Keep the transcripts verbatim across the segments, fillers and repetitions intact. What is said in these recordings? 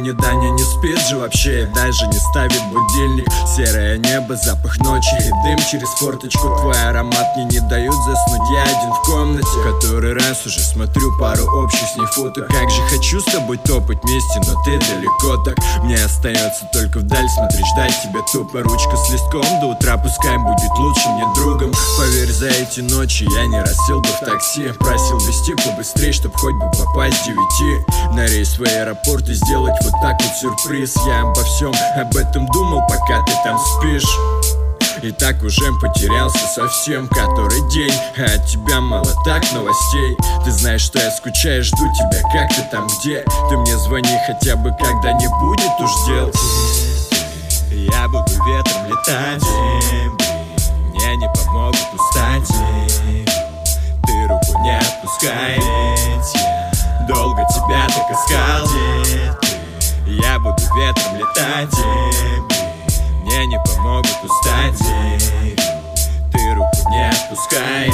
не Даня не спит же вообще и даже не ставит будильник. Серое небо, запах ночи и дым через форточку. Твой аромат мне не дают заснуть. Я один в комнате, который раз уже смотрю пару общих с ней фото. Как же хочу с тобой топать вместе, но ты далеко так. Мне остается только вдаль смотреть, ждать тебя тупо. Ручка с листком до утра, пускай будет лучше мне другом. Поверь, за эти ночи я не раз сел бы в такси. Просил везти побыстрее, чтоб хоть бы попасть к девяти на рейс в аэропорт и сделать вот так вот сюрприз. Я обо всем об этом думал, пока ты там спишь. И так уже потерялся совсем который день, а от тебя мало так новостей. Ты знаешь, что я скучаю, жду тебя, как ты там, где? Ты мне звони хотя бы, когда не будет уж дел. Я буду ветром летать, мне не помогут устать. Ты руку не отпускай, я долго тебя так искал. Я буду ветром летать, мне не помогут устать. Ты руку не отпускай,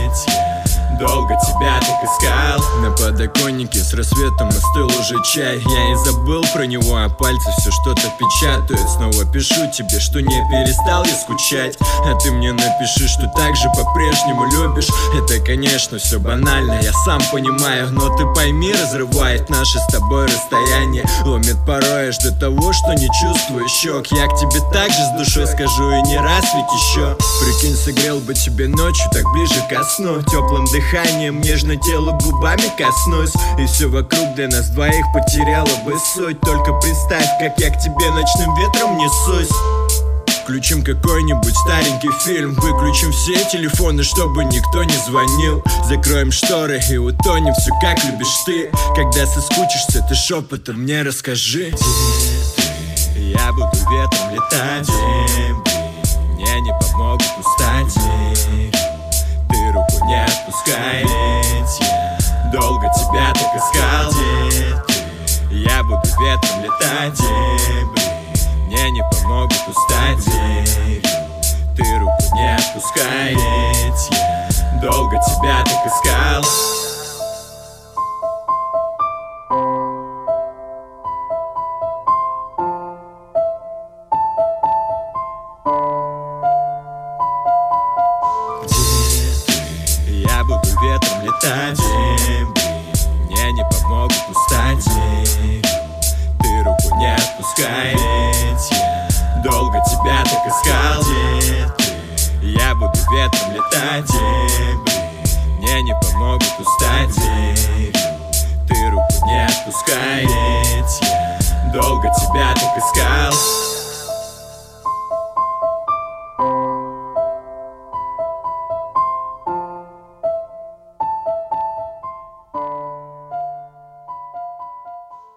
я долго тебя так искал. На подоконнике с рассветом остыл уже чай. Я и забыл про него, а пальцы все что-то печатают. Снова пишу тебе, что не перестал я скучать. А ты мне напиши, что так же по-прежнему любишь. Это, конечно, все банально, я сам понимаю. Но ты пойми, разрывает наше с тобой расстояние. Ломит порой аж до того, что не чувствую щек. Я к тебе так же с душой скажу и не раз ведь еще. Прикинь, согрел бы тебе ночью так ближе ко сну. Теплым дыханием нежно тело губами коснусь. И все вокруг для нас двоих потеряло бы суть. Только представь, как я к тебе ночным ветром несусь. Включим какой-нибудь старенький фильм, выключим все телефоны, чтобы никто не звонил. Закроем шторы и утонем, все как любишь ты. Когда соскучишься, ты шепотом мне расскажи. Я буду ветром летать, мне не помогут устать. Ты руку не отпускай, я долго тебя так искал. Я буду ветром летать, мне не помогут устать. Ты руку не отпускай, я долго тебя так искал. Я буду ветром летать, мне не помогут устать. Ты руку не отпускай, я долго тебя так искал. Я буду ветром летать, мне не помогут устать. Ты руку не отпускай, я долго тебя так искал.